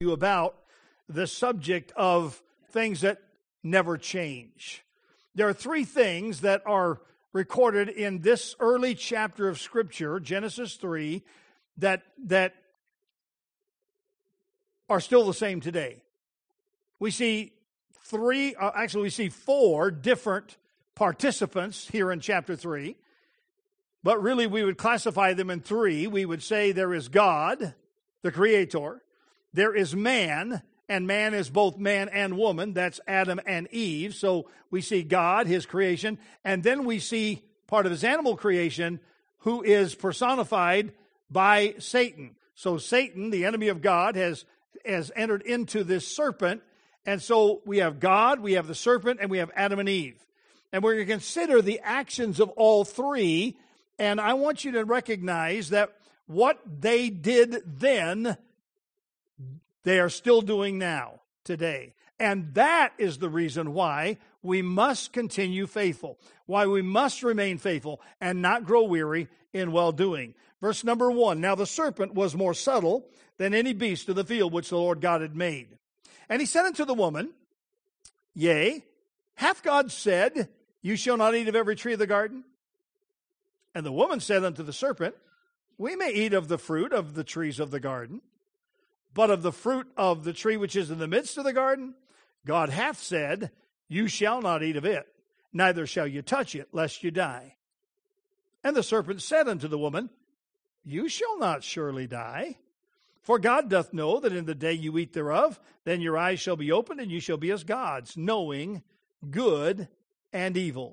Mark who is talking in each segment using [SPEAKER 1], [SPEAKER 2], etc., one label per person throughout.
[SPEAKER 1] you about the subject of things that never change. There are three things that are recorded in this early chapter of Scripture, Genesis 3, that are still the same today. We see we see four different participants here in chapter 3, but really we would classify them in three. We would say there is God, the Creator, there is man, and man is both man and woman. That's Adam and Eve. So we see God, his creation, and then we see part of his animal creation, who is personified by Satan. So Satan, the enemy of God, has entered into this serpent. And so we have God, we have the serpent, and we have Adam and Eve. And we're going to consider the actions of all three. And I want you to recognize that what they did then, they are still doing now, today. And that is the reason why we must continue faithful, why we must remain faithful and not grow weary in well-doing. Verse number 1, now the serpent was more subtle than any beast of the field which the Lord God had made. And he said unto the woman, Yea, hath God said, You shall not eat of every tree of the garden? And the woman said unto the serpent, We may eat of the fruit of the trees of the garden, but of the fruit of the tree which is in the midst of the garden, God hath said, You shall not eat of it, neither shall you touch it, lest you die. And the serpent said unto the woman, You shall not surely die. For God doth know that in the day you eat thereof, then your eyes shall be opened, and you shall be as gods, knowing good and evil.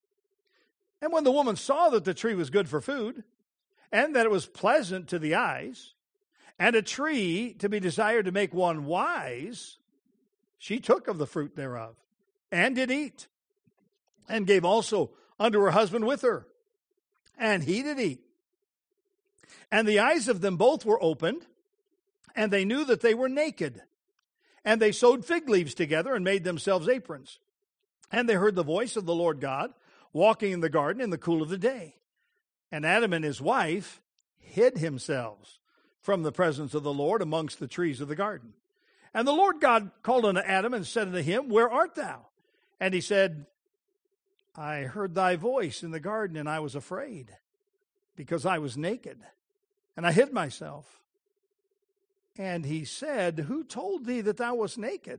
[SPEAKER 1] And when the woman saw that the tree was good for food, and that it was pleasant to the eyes, and a tree to be desired to make one wise, she took of the fruit thereof, and did eat, and gave also unto her husband with her, and he did eat. And the eyes of them both were opened, and they knew that they were naked. And they sewed fig leaves together and made themselves aprons. And they heard the voice of the Lord God walking in the garden in the cool of the day. And Adam and his wife hid themselves from the presence of the Lord amongst the trees of the garden. And the Lord God called unto Adam and said unto him, Where art thou? And he said, I heard thy voice in the garden, and I was afraid, because I was naked, and I hid myself. And he said, Who told thee that thou wast naked?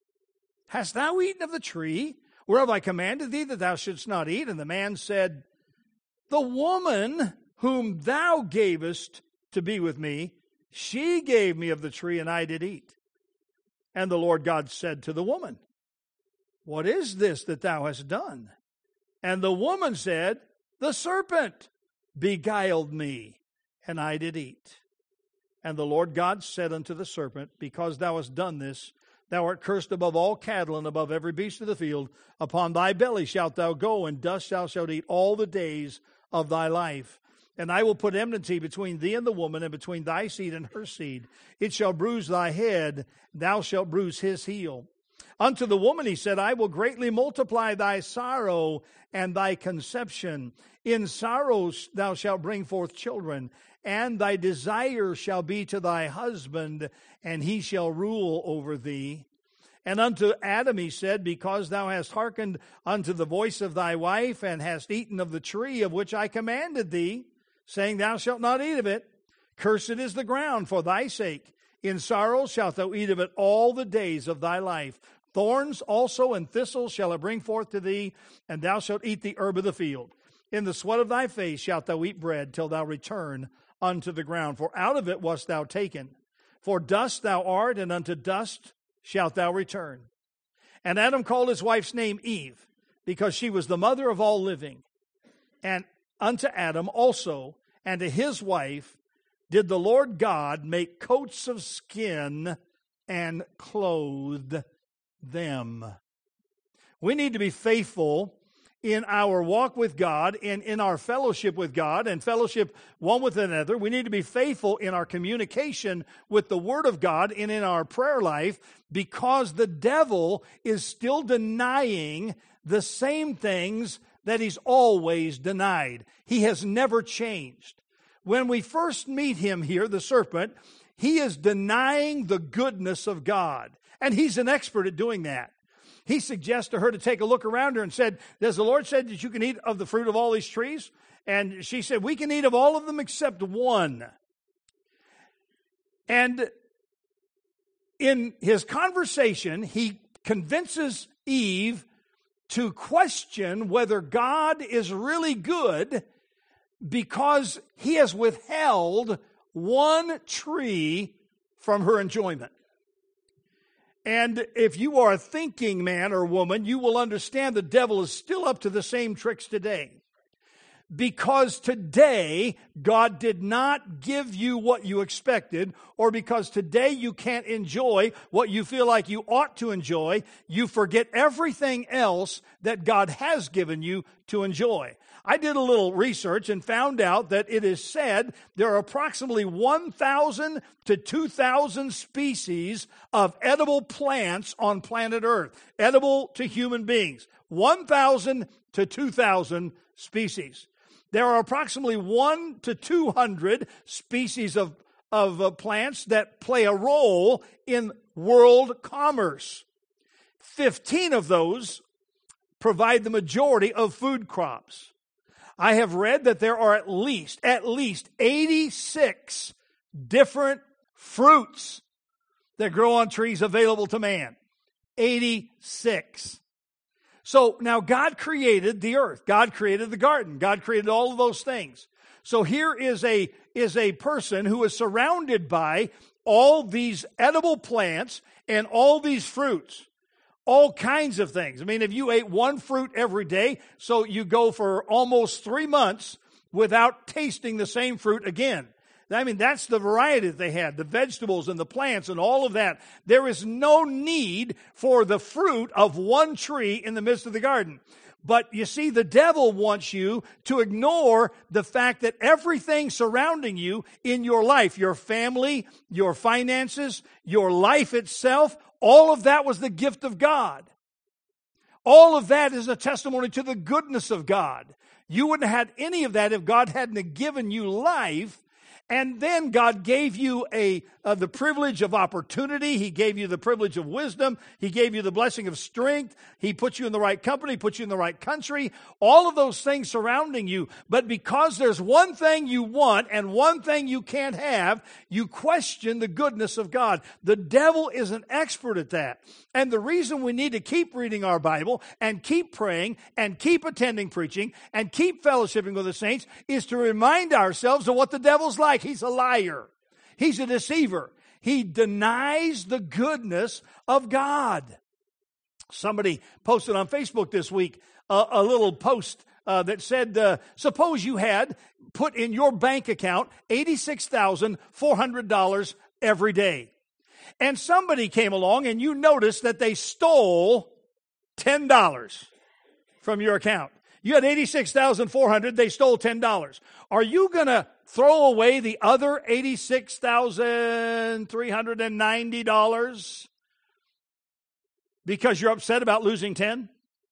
[SPEAKER 1] Hast thou eaten of the tree whereof I commanded thee that thou shouldst not eat? And the man said, The woman whom thou gavest to be with me, she gave me of the tree, and I did eat. And the Lord God said to the woman, What is this that thou hast done? And the woman said, The serpent beguiled me, and I did eat. And the Lord God said unto the serpent, Because thou hast done this, thou art cursed above all cattle and above every beast of the field. Upon thy belly shalt thou go, and dust thou shalt eat all the days of thy life. And I will put enmity between thee and the woman, and between thy seed and her seed. It shall bruise thy head, thou shalt bruise his heel. Unto the woman he said, I will greatly multiply thy sorrow and thy conception. In sorrow thou shalt bring forth children, and thy desire shall be to thy husband, and he shall rule over thee. And unto Adam he said, Because thou hast hearkened unto the voice of thy wife, and hast eaten of the tree of which I commanded thee, saying, Thou shalt not eat of it, cursed is the ground for thy sake. In sorrow shalt thou eat of it all the days of thy life. Thorns also and thistles shall it bring forth to thee, and thou shalt eat the herb of the field. In the sweat of thy face shalt thou eat bread, till thou return unto the ground. For out of it wast thou taken. For dust thou art, and unto dust shalt thou return. And Adam called his wife's name Eve, because she was the mother of all living. And unto Adam also, and to his wife, did the Lord God make coats of skin and clothed them. We need to be faithful in our walk with God and in our fellowship with God and fellowship one with another. We need to be faithful in our communication with the Word of God and in our prayer life, because the devil is still denying the same things that he's always denied. He has never changed. When we first meet him here, the serpent, he is denying the goodness of God. And he's an expert at doing that. He suggests to her to take a look around her and said, does the Lord say that you can eat of the fruit of all these trees? And she said, we can eat of all of them except one. And in his conversation, he convinces Eve to question whether God is really good because he has withheld one tree from her enjoyment. And if you are a thinking man or woman, you will understand the devil is still up to the same tricks today. Because today, God did not give you what you expected, or because today you can't enjoy what you feel like you ought to enjoy, you forget everything else that God has given you to enjoy. I did a little research and found out that it is said there are approximately 1,000 to 2,000 species of edible plants on planet Earth, edible to human beings. 1,000 to 2,000 species. There are approximately 1 to 200 species of plants that play a role in world commerce. 15 of those provide the majority of food crops. I have read that there are at least 86 different fruits that grow on trees available to man. 86. So now God created the earth. God created the garden. God created all of those things. So here is a person who is surrounded by all these edible plants and all these fruits. All kinds of things. I mean, if you ate one fruit every day, so you go for almost 3 months without tasting the same fruit again. I mean, that's the variety that they had, the vegetables and the plants and all of that. There is no need for the fruit of one tree in the midst of the garden. But you see, the devil wants you to ignore the fact that everything surrounding you in your life, your family, your finances, your life itself, all of that was the gift of God. All of that is a testimony to the goodness of God. You wouldn't have had any of that if God hadn't given you life. And then God gave you the privilege of opportunity. He gave you the privilege of wisdom. He gave you the blessing of strength. He put you in the right company, put you in the right country. All of those things surrounding you. But because there's one thing you want and one thing you can't have, you question the goodness of God. The devil is an expert at that. And the reason we need to keep reading our Bible and keep praying and keep attending preaching and keep fellowshipping with the saints is to remind ourselves of what the devil's like. He's a liar. He's a deceiver. He denies the goodness of God. Somebody posted on Facebook this week a little post that said, suppose you had put in your bank account $86,400 every day. And somebody came along and you noticed that they stole $10 from your account. You had $86,400, they stole $10. Are you going to throw away the other $86,390 because you're upset about losing 10?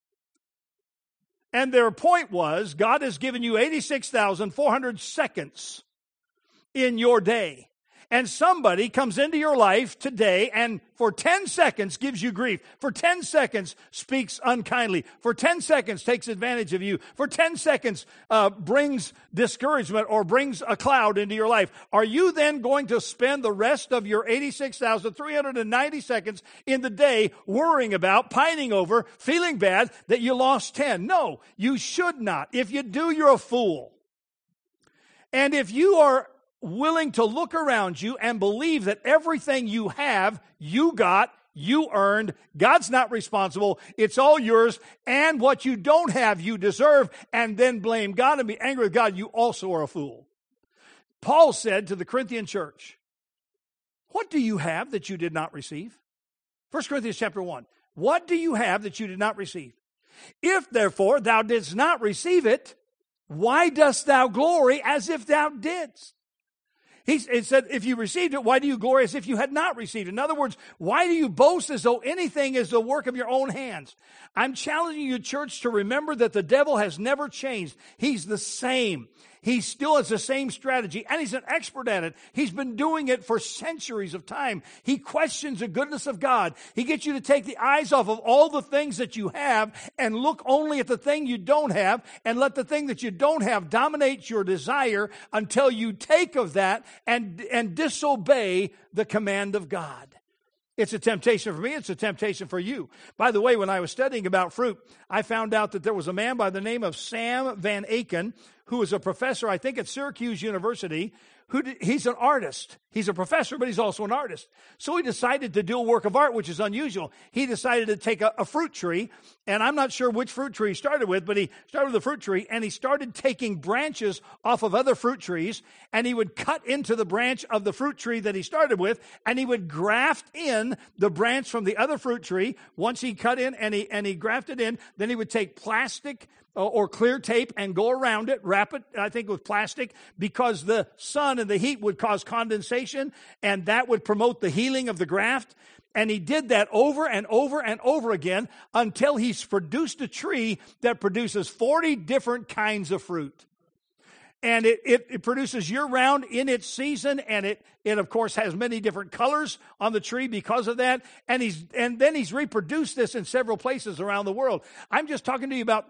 [SPEAKER 1] And their point was, God has given you 86,400 seconds in your day. And somebody comes into your life today and for 10 seconds gives you grief. For 10 seconds speaks unkindly. For 10 seconds takes advantage of you. For 10 seconds brings discouragement or brings a cloud into your life. Are you then going to spend the rest of your 86,390 seconds in the day worrying about, pining over, feeling bad that you lost 10? No, you should not. If you do, you're a fool. And if you are willing to look around you and believe that everything you have, you got, you earned, God's not responsible, it's all yours, and what you don't have, you deserve, and then blame God and be angry with God, you also are a fool. Paul said to the Corinthian church, what do you have that you did not receive? 1 Corinthians chapter 1. What do you have that you did not receive? If therefore thou didst not receive it, why dost thou glory as if thou didst? It said, if you received it, why do you glory as if you had not received it? In other words, why do you boast as though anything is the work of your own hands? I'm challenging you, church, to remember that the devil has never changed. He's the same. He still has the same strategy, and he's an expert at it. He's been doing it for centuries of time. He questions the goodness of God. He gets you to take the eyes off of all the things that you have and look only at the thing you don't have, and let the thing that you don't have dominate your desire until you take of that and disobey the command of God. It's a temptation for me. It's a temptation for you. By the way, when I was studying about fruit, I found out that there was a man by the name of Sam Van Aken, who is a professor, I think, at Syracuse University. He's an artist. He's a professor, but he's also an artist. So he decided to do a work of art, which is unusual. He decided to take a fruit tree, and I'm not sure which fruit tree he started with, but he started with a fruit tree, and he started taking branches off of other fruit trees, and he would cut into the branch of the fruit tree that he started with, and he would graft in the branch from the other fruit tree. Once he cut in and he grafted in, then he would take plastic or clear tape and go around it, wrap it, I think, with plastic, because the sun and the heat would cause condensation, and that would promote the healing of the graft. And he did that over and over and over again until he's produced a tree that produces 40 different kinds of fruit. And it produces year-round in its season, and it of course has many different colors on the tree because of that. And then he's reproduced this in several places around the world. I'm just talking to you about,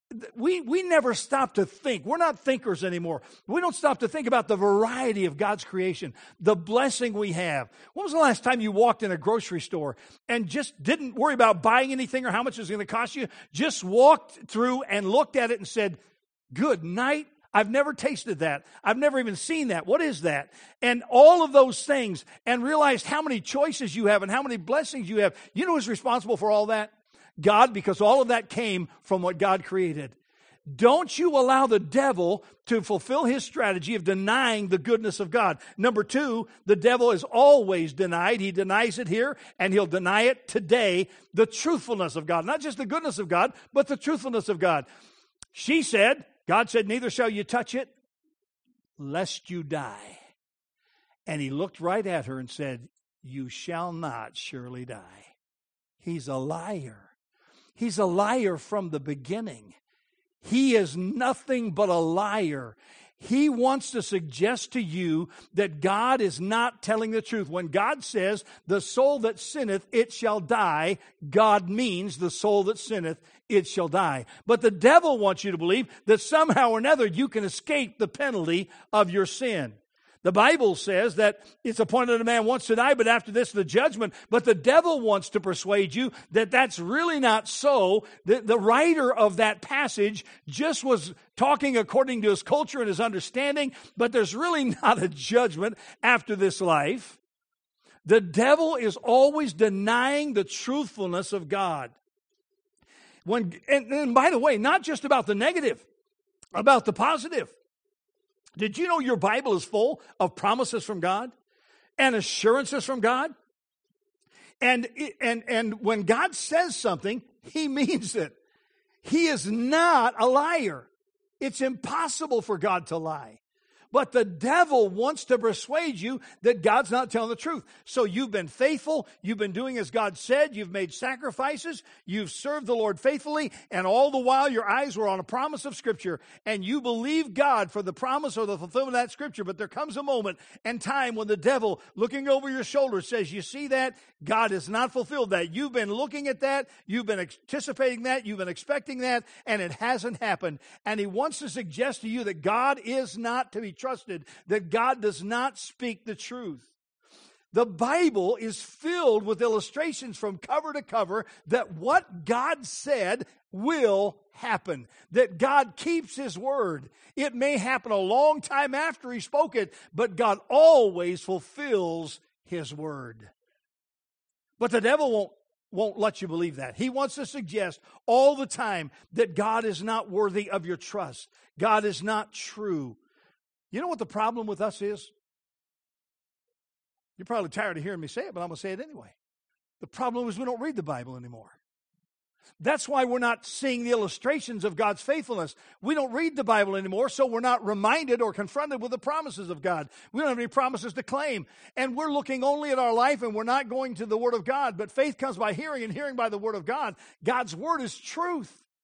[SPEAKER 1] we never stop to think. We're not thinkers anymore. We don't stop to think about the variety of God's creation, the blessing we have. When was the last time you walked in a grocery store and just didn't worry about buying anything or how much it was going to cost you? Just walked through and looked at it and said, good night. I've never tasted that. I've never even seen that. What is that? And all of those things, and realized how many choices you have and how many blessings you have. You know who's responsible for all that? God, because all of that came from what God created. Don't you allow the devil to fulfill his strategy of denying the goodness of God. Number two, the devil is always denied. He denies it here, and he'll deny it today, the truthfulness of God. Not just the goodness of God, but the truthfulness of God. God said, neither shall you touch it, lest you die. And he looked right at her and said, you shall not surely die. He's a liar. He's a liar from the beginning. He is nothing but a liar. He wants to suggest to you that God is not telling the truth. When God says, the soul that sinneth, it shall die, God means the soul that sinneth, it shall die. But the devil wants you to believe that somehow or another you can escape the penalty of your sin. The Bible says that it's appointed a man once to die, but after this the judgment. But the devil wants to persuade you that that's really not so. The writer of that passage just was talking according to his culture and his understanding, but there's really not a judgment after this life. The devil is always denying the truthfulness of God. And by the way, not just about the negative, about the positive. Did you know your Bible is full of promises from God and assurances from God? And when God says something, he means it. He is not a liar. It's impossible for God to lie. But the devil wants to persuade you that God's not telling the truth. So you've been faithful. You've been doing as God said. You've made sacrifices. You've served the Lord faithfully. And all the while your eyes were on a promise of Scripture. And you believe God for the promise or the fulfillment of that Scripture. But there comes a moment and time when the devil, looking over your shoulder, says, you see that? God has not fulfilled that. You've been looking at that. You've been anticipating that. You've been expecting that. And it hasn't happened. And he wants to suggest to you that God is not to be trusted, that God does not speak the truth. The Bible is filled with illustrations from cover to cover that what God said will happen, that God keeps his word. It may happen a long time after he spoke it, but God always fulfills his word. But the devil won't let you believe that. He wants to suggest all the time that God is not worthy of your trust. God is not true. You know what the problem with us is? You're probably tired of hearing me say it, but I'm going to say it anyway. The problem is we don't read the Bible anymore. That's why we're not seeing the illustrations of God's faithfulness. We don't read the Bible anymore, so we're not reminded or confronted with the promises of God. We don't have any promises to claim. And we're looking only at our life, and we're not going to the Word of God. But faith comes by hearing, and hearing by the Word of God. God's Word is truth.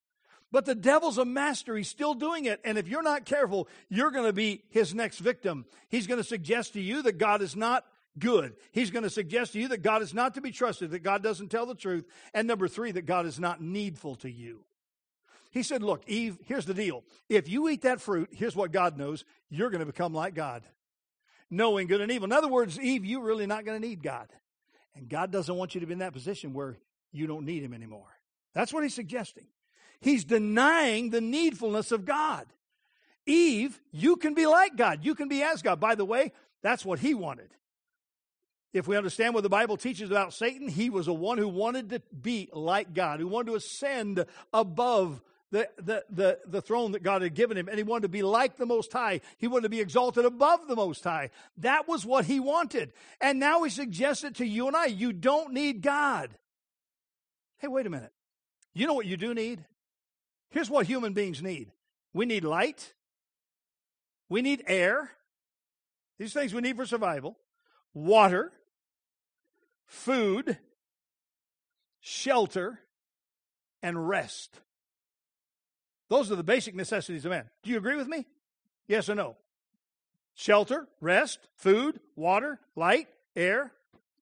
[SPEAKER 1] But the devil's a master. He's still doing it. And if you're not careful, you're going to be his next victim. He's going to suggest to you that God is not good. He's going to suggest to you that God is not to be trusted, that God doesn't tell the truth. And number 3, that God is not needful to you. He said, look, Eve, here's the deal. If you eat that fruit, here's what God knows. You're going to become like God, knowing good and evil. In other words, Eve, you're really not going to need God. And God doesn't want you to be in that position where you don't need him anymore. That's what he's suggesting. He's denying the needfulness of God. Eve, you can be like God. You can be as God. By the way, that's what he wanted. If we understand what the Bible teaches about Satan, he was the one who wanted to be like God, who wanted to ascend above the throne that God had given him, and he wanted to be like the Most High. He wanted to be exalted above the Most High. That was what he wanted. And now he suggests it to you and I. You don't need God. Hey, wait a minute. You know what you do need? Here's what human beings need. We need light. We need air. These things we need for survival. Water. Food. Shelter. And rest. Those are the basic necessities of man. Do you agree with me? Yes or no? Shelter, rest, food, water, light, air.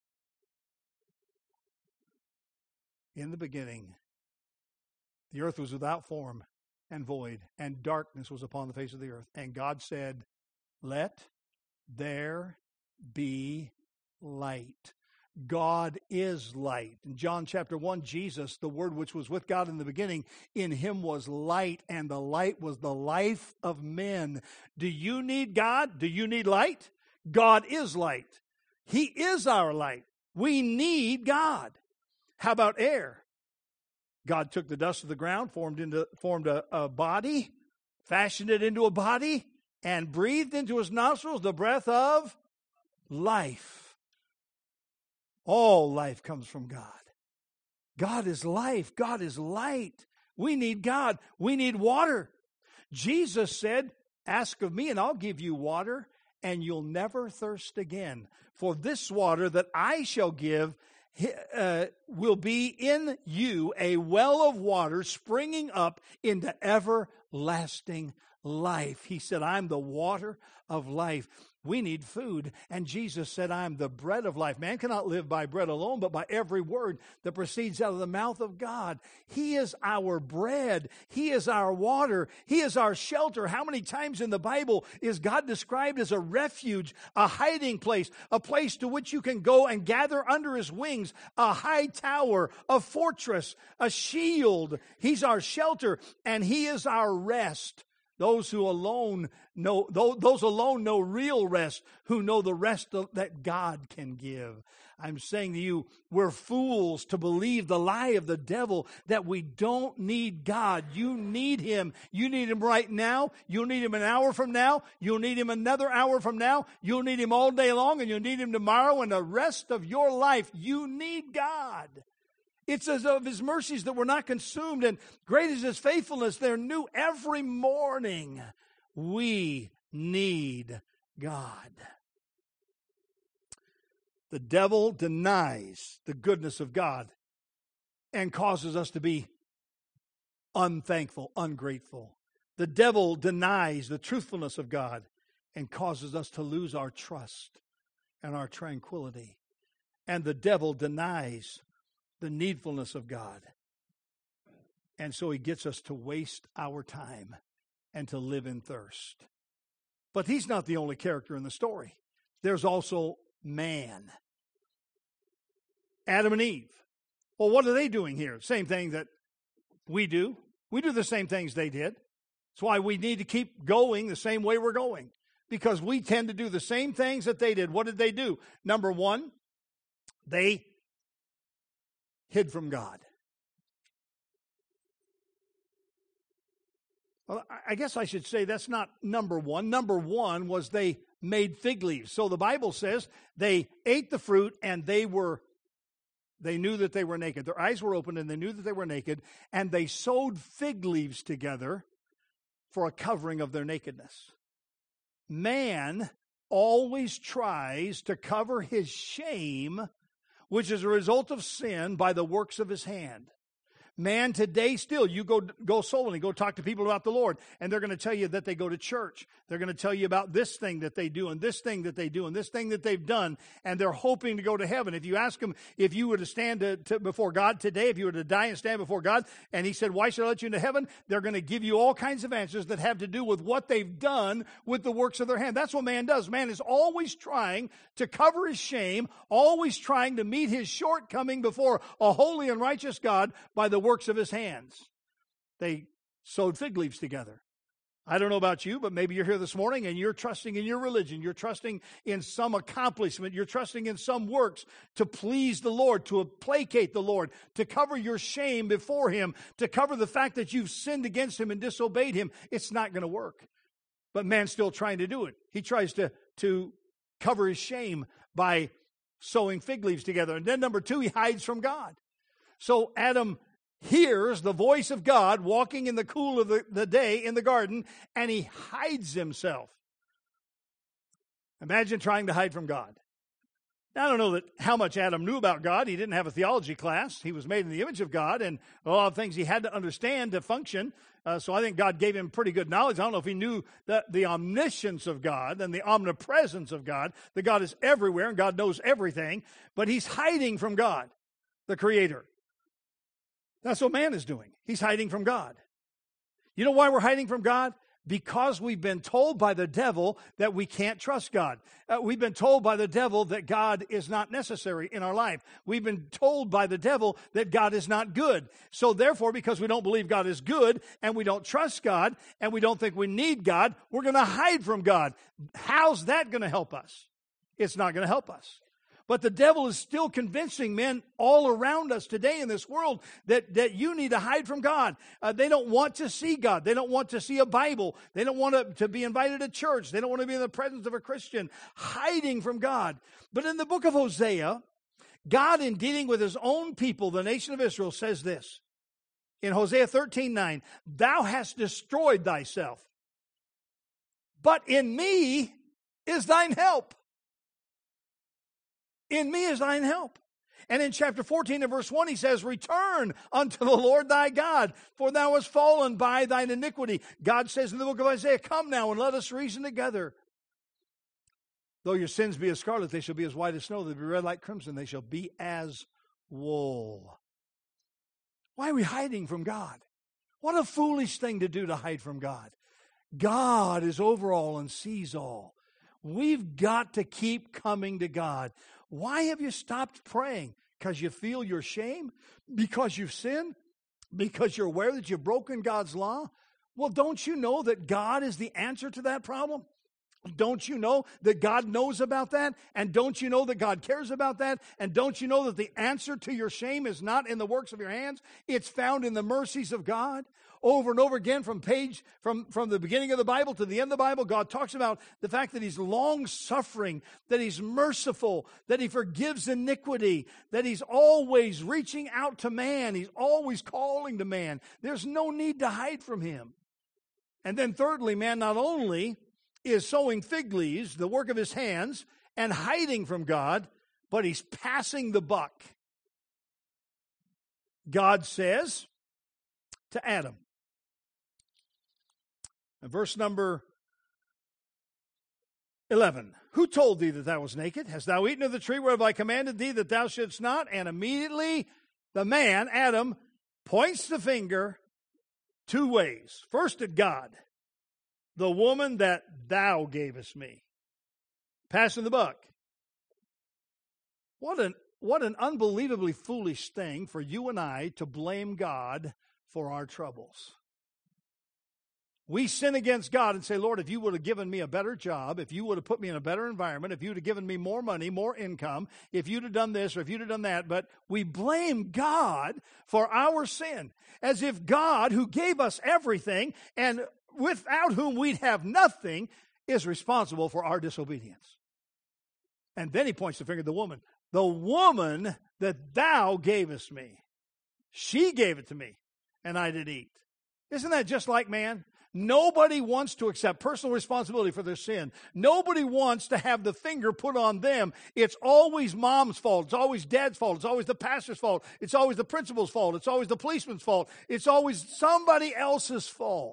[SPEAKER 1] In the beginning, the earth was without form and void, and darkness was upon the face of the earth. And God said, let there be light. God is light. In John chapter 1, Jesus, the Word which was with God in the beginning, in him was light, and the light was the life of men. Do you need God? Do you need light? God is light. He is our light. We need God. How about air? God took the dust of the ground, formed a body, fashioned it into a body, and breathed into his nostrils the breath of life. All life comes from God. God is life. God is light. We need God. We need water. Jesus said, ask of me and I'll give you water and you'll never thirst again. For this water that I shall give will be in you a well of water springing up into everlasting life. He said, I'm the water of life. We need food. And Jesus said, I'm the bread of life. Man cannot live by bread alone, but by every word that proceeds out of the mouth of God. He is our bread. He is our water. He is our shelter. How many times in the Bible is God described as a refuge, a hiding place, a place to which you can go and gather under his wings, a high tower, a fortress, a shield. He's our shelter, and he is our rest. Those alone know real rest, who know the rest that God can give. I'm saying to you, we're fools to believe the lie of the devil that we don't need God. You need him. You need him right now. You'll need him an hour from now. You'll need him another hour from now. You'll need him all day long, and you'll need him tomorrow and the rest of your life. You need God. It's as of his mercies that we're not consumed, and great is his faithfulness. They're new every morning. We need God. The devil denies the goodness of God and causes us to be unthankful, ungrateful. The devil denies the truthfulness of God and causes us to lose our trust and our tranquility. And the devil denies the needfulness of God. And so he gets us to waste our time and to live in thirst. But he's not the only character in the story. There's also man. Adam and Eve. Well, what are they doing here? Same thing that we do. We do the same things they did. That's why we need to keep going the same way we're going. Because we tend to do the same things that they did. What did they do? Number one, they hid from God. Well, I guess I should say that's not number one. Number one was they made fig leaves. So the Bible says they ate the fruit and they knew that they were naked. Their eyes were open and they knew that they were naked, and they sewed fig leaves together for a covering of their nakedness. Man always tries to cover his shame, which is a result of sin, by the works of his hand. Man, today still, you go soul and go talk to people about the Lord, and they're going to tell you that they go to church. They're going to tell you about this thing that they do, and this thing that they do, and this thing that they've done, and they're hoping to go to heaven. If you ask them if you were to stand before God today, if you were to die and stand before God, and He said, why should I let you into heaven? They're going to give you all kinds of answers that have to do with what they've done with the works of their hand. That's what man does. Man is always trying to cover his shame, always trying to meet his shortcoming before a holy and righteous God by the works of his hands. They sewed fig leaves together. I don't know about you, but maybe you're here this morning and you're trusting in your religion. You're trusting in some accomplishment. You're trusting in some works to please the Lord, to placate the Lord, to cover your shame before Him, to cover the fact that you've sinned against Him and disobeyed Him. It's not going to work. But man's still trying to do it. He tries to cover his shame by sewing fig leaves together. And then number 2, he hides from God. So Adam hears the voice of God walking in the cool of the day in the garden, and he hides himself. Imagine trying to hide from God. Now, I don't know how much Adam knew about God. He didn't have a theology class. He was made in the image of God, and a lot of things he had to understand to function. So I think God gave him pretty good knowledge. I don't know if he knew the omniscience of God and the omnipresence of God, that God is everywhere and God knows everything, but he's hiding from God, the Creator. That's what man is doing. He's hiding from God. You know why we're hiding from God? Because we've been told by the devil that we can't trust God. We've been told by the devil that God is not necessary in our life. We've been told by the devil that God is not good. So therefore, because we don't believe God is good, and we don't trust God, and we don't think we need God, we're going to hide from God. How's that going to help us? It's not going to help us. But the devil is still convincing men all around us today in this world that you need to hide from God. They don't want to see God. They don't want to see a Bible. They don't want to be invited to church. They don't want to be in the presence of a Christian, hiding from God. But in the book of Hosea, God, in dealing with His own people, the nation of Israel, says this. In Hosea 13:9, thou hast destroyed thyself, but in me is thine help. In me is thine help. And in chapter 14 and verse 1, he says, return unto the Lord thy God, for thou hast fallen by thine iniquity. God says in the book of Isaiah, come now and let us reason together. Though your sins be as scarlet, they shall be as white as snow. They will be red like crimson. They shall be as wool. Why are we hiding from God? What a foolish thing to do, to hide from God. God is over all and sees all. We've got to keep coming to God. Why have you stopped praying? Because you feel your shame? Because you've sinned? Because you're aware that you've broken God's law? Well, don't you know that God is the answer to that problem? Don't you know that God knows about that? And don't you know that God cares about that? And don't you know that the answer to your shame is not in the works of your hands? It's found in the mercies of God. Over and over again, from the beginning of the Bible to the end of the Bible, God talks about the fact that He's long-suffering, that He's merciful, that He forgives iniquity, that He's always reaching out to man. He's always calling to man. There's no need to hide from Him. And then thirdly, man not only is sowing fig leaves, the work of his hands, and hiding from God, but he's passing the buck. God says to Adam, in verse number 11, who told thee that thou wast naked? Hast thou eaten of the tree whereof I commanded thee that thou shouldst not? And immediately the man, Adam, points the finger 2 ways. First at God, the woman that thou gavest me. Passing the buck. What an unbelievably foolish thing for you and I to blame God for our troubles. We sin against God and say, Lord, if you would have given me a better job, if you would have put me in a better environment, if you would have given me more money, more income, if you'd have done this or if you'd have done that, but we blame God for our sin, as if God, who gave us everything and without whom we'd have nothing, is responsible for our disobedience. And then he points the finger at the woman. The woman that thou gavest me, she gave it to me, and I did eat. Isn't that just like man? Nobody wants to accept personal responsibility for their sin. Nobody wants to have the finger put on them. It's always mom's fault. It's always dad's fault. It's always the pastor's fault. It's always the principal's fault. It's always the policeman's fault. It's always somebody else's fault.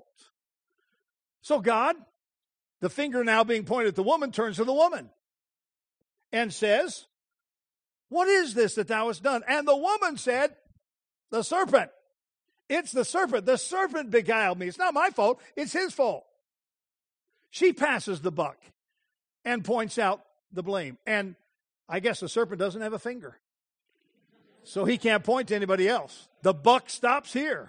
[SPEAKER 1] So God, the finger now being pointed at the woman, turns to the woman and says, what is this that thou hast done? And the woman said, the serpent. It's the serpent. The serpent beguiled me. It's not my fault. It's his fault. She passes the buck and points out the blame. And I guess the serpent doesn't have a finger, so he can't point to anybody else. The buck stops here.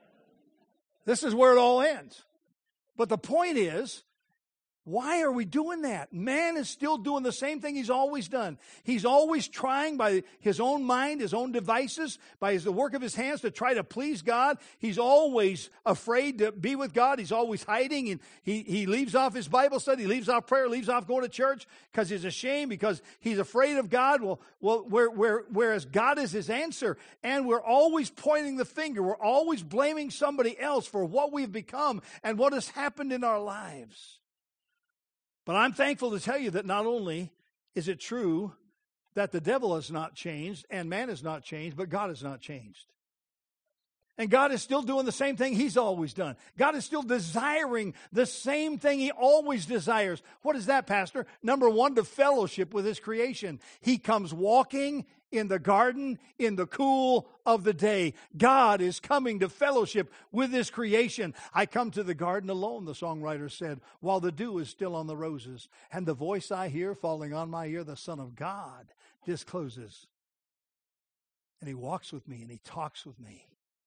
[SPEAKER 1] This is where it all ends. But the point is, why are we doing that? Man is still doing the same thing he's always done. He's always trying by his own mind, his own devices, by the work of his hands to try to please God. He's always afraid to be with God. He's always hiding, and he leaves off his Bible study, leaves off prayer, leaves off going to church because he's ashamed, because he's afraid of God. Whereas God is his answer, and we're always pointing the finger. We're always blaming somebody else for what we've become and what has happened in our lives. But I'm thankful to tell you that not only is it true that the devil has not changed and man has not changed, but God has not changed. And God is still doing the same thing he's always done. God is still desiring the same thing he always desires. What is that, Pastor? Number one, to fellowship with his creation. He comes walking in the garden in the cool of the day. God is coming to fellowship with his creation. I come to the garden alone, the songwriter said, while the dew is still on the roses, and the voice I hear falling on my ear, the Son of God discloses. And he walks with me and he talks with me.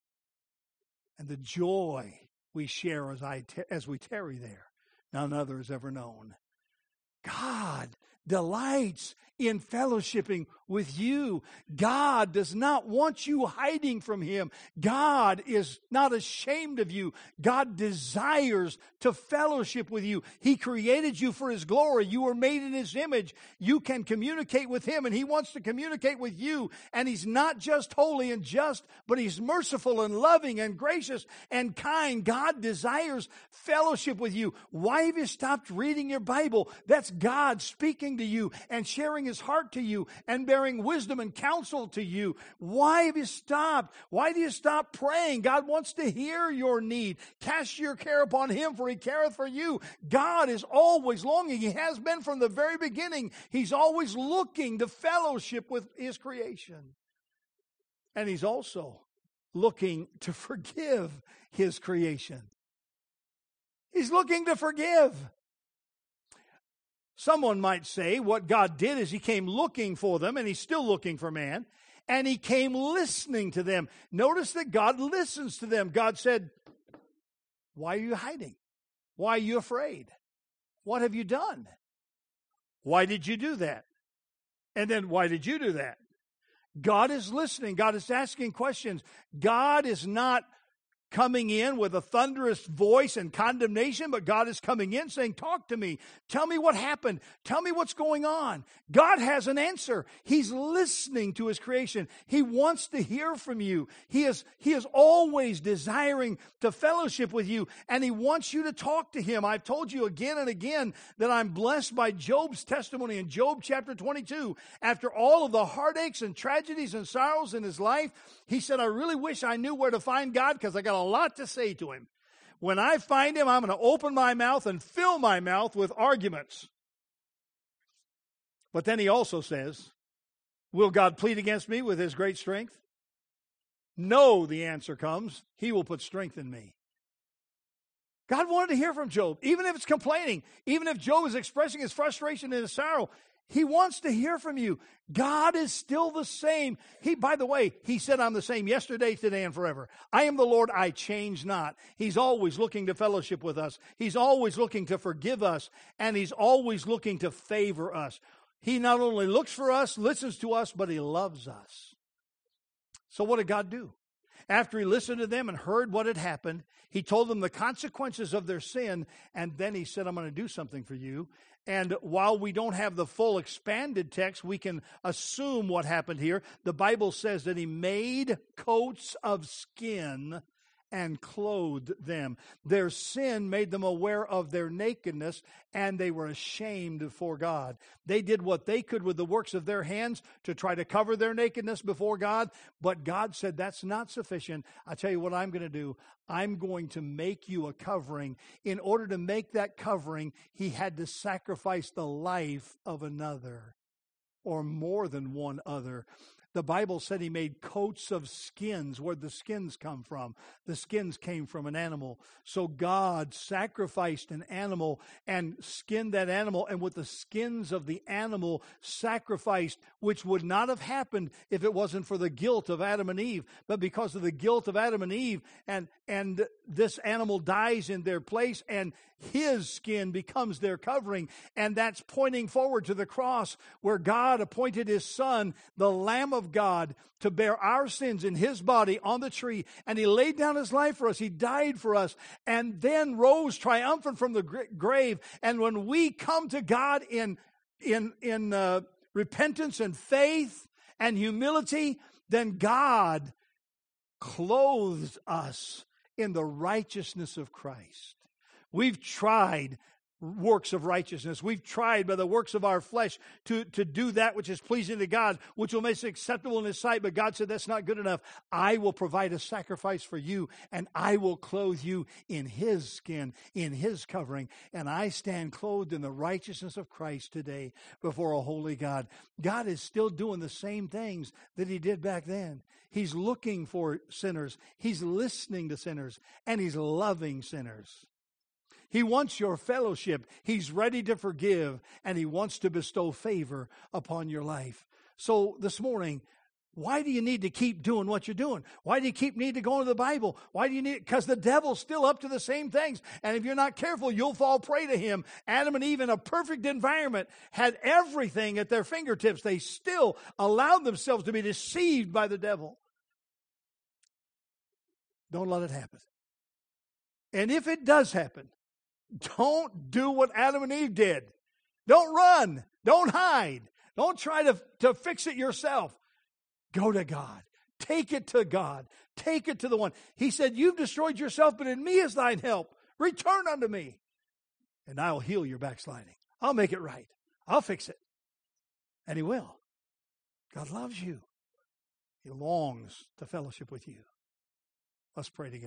[SPEAKER 1] And the joy we share as we tarry there, none other has ever known. God delights in fellowshipping with you. God does not want you hiding from him. God is not ashamed of you. God desires to fellowship with you. He created you for his glory. You were made in his image. You can communicate with him, and he wants to communicate with you. And he's not just holy and just, but he's merciful and loving and gracious and kind. God desires fellowship with you. Why have you stopped reading your Bible? That's God speaking to you and sharing his heart to you and bearing wisdom and counsel to you. Why have you stopped? Why do you stop praying? God wants to hear your need. Cast your care upon him, for he careth for you. God is always longing. He has been from the very beginning. He's always looking to fellowship with his creation. And he's also looking to forgive his creation. He's looking to forgive. Someone might say what God did is he came looking for them, and he's still looking for man, and he came listening to them. Notice that God listens to them. God said, why are you hiding? Why are you afraid? What have you done? Why did you do that? And then why did you do that? God is listening. God is asking questions. God is not coming in with a thunderous voice and condemnation, but God is coming in saying, talk to me. Tell me what happened. Tell me what's going on. God has an answer. He's listening to his creation. He wants to hear from you. He is always desiring to fellowship with you, and he wants you to talk to him. I've told you again and again that I'm blessed by Job's testimony in Job chapter 22. After all of the heartaches and tragedies and sorrows in his life, he said, I really wish I knew where to find God, because I got a lot to say to him. When I find him, I'm going to open my mouth and fill my mouth with arguments. But then he also says, will God plead against me with his great strength? No, the answer comes. He will put strength in me. God wanted to hear from Job, even if it's complaining, even if Job is expressing his frustration and his sorrow. He wants to hear from you. God is still the same. By the way, he said, I'm the same yesterday, today, and forever. I am the Lord, I change not. He's always looking to fellowship with us. He's always looking to forgive us, and he's always looking to favor us. He not only looks for us, listens to us, but he loves us. So what did God do? After he listened to them and heard what had happened, he told them the consequences of their sin, and then he said, I'm going to do something for you. And while we don't have the full expanded text, we can assume what happened here. The Bible says that he made coats of skin and clothed them. Their sin made them aware of their nakedness, and they were ashamed before God. They did what they could with the works of their hands to try to cover their nakedness before God, but God said, that's not sufficient. I tell you what I'm going to do. I'm going to make you a covering. In order to make that covering, he had to sacrifice the life of another, or more than one other. The Bible said he made coats of skins. Where'd the skins come from? The skins came from an animal. So God sacrificed an animal and skinned that animal, and with the skins of the animal sacrificed, which would not have happened if it wasn't for the guilt of Adam and Eve. But because of the guilt of Adam and Eve, and this animal dies in their place, and his skin becomes their covering. And that's pointing forward to the cross, where God appointed his Son, the Lamb of God, to bear our sins in his body on the tree. And he laid down his life for us. He died for us, and then rose triumphant from the grave. And when we come to God in repentance and faith and humility, then God clothes us in the righteousness of Christ. We've tried works of righteousness. We've tried by the works of our flesh to do that which is pleasing to God, which will make us acceptable in his sight. But God said, that's not good enough. I will provide a sacrifice for you, and I will clothe you in his skin, in his covering. And I stand clothed in the righteousness of Christ today before a holy God. God is still doing the same things that he did back then. He's looking for sinners. He's listening to sinners, and he's loving sinners. He wants your fellowship. He's ready to forgive, and he wants to bestow favor upon your life. So this morning, why do you need to keep doing what you're doing? Why do you need to go into the Bible? Why do you need it? Because the devil's still up to the same things. And if you're not careful, you'll fall prey to him. Adam and Eve, in a perfect environment, had everything at their fingertips. They still allowed themselves to be deceived by the devil. Don't let it happen. And if it does happen, don't do what Adam and Eve did. Don't run. Don't hide. Don't try to fix it yourself. Go to God. Take it to God. Take it to the one. He said, you've destroyed yourself, but in me is thine help. Return unto me, and I will heal your backsliding. I'll make it right. I'll fix it. And he will. God loves you. He longs to fellowship with you. Let's pray together.